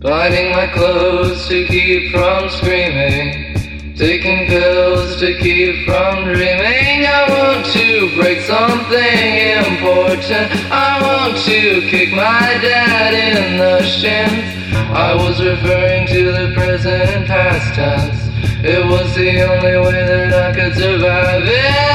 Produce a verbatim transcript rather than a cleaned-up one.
Finding my clothes to keep from screaming, taking pills to keep from dreaming. I want to break something important. I want to kick my dad in the shins. I was referring to the present past tense. It was the only way that I could survive it.